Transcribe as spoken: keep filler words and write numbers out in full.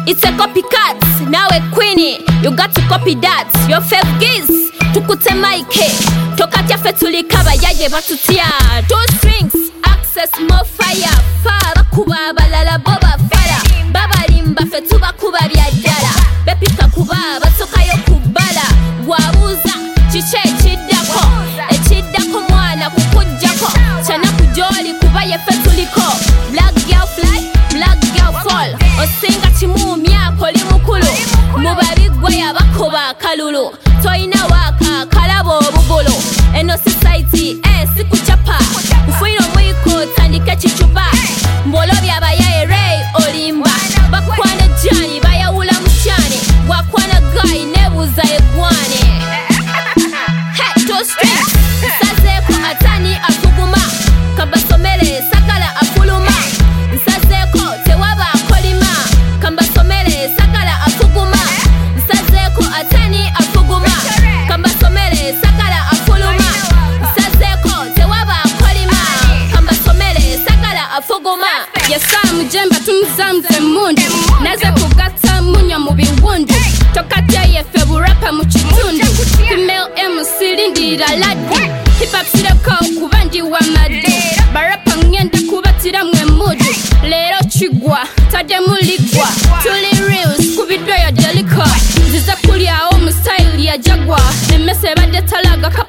It's a copycat, nawe queenie, you got to copy that. Your fake giz, tukute maike, tokati yafe tulikaba yaye batutia. Two strings, access more fire, fara kuba balala boba fara. Baba limba fe tuba kuba byadala, bepika kuba batoka yo kubala. Wabuza, chiche chidako, echidako mwana kukujako. Chana kujoli kuba yefe tuliko. Black girl fly, black girl fall. Osinga chimumya koli mukulu, mubabigwa yabakoba kalulu. Toina waka kalabo bugulu. Eno society eh sikuchapa, ufuiro mwiko tandike chichupa. Mbolo byabaye ray olimba, bakwana jani bayawula mchani, wakwana guy nebuza egwane. Hey, two strings, sazeko atani afuguma, kabasomele sakala afuluma. Sazeko tewaba kolima, kambasomele sakala afuguma. Sazeko atani afuguma, kambasomele sakala afuluma. Sazeko tewaba kolima, kambasomele sakala afuguma. Yesa mujemba tumzamze mundu, naze kugata munya mubiwundu. Tokatia yefe burapa muchitundu, female M C lindira ladi. Hip hop sireko kubandi wa madu, barapa ngenda kubatira mwe mudu. Lero chigwa, tade muligwa, tuli reels kubidwa ya deliko. Ziza kulia o mu style ya Jaguar, nemese bade talaga kapa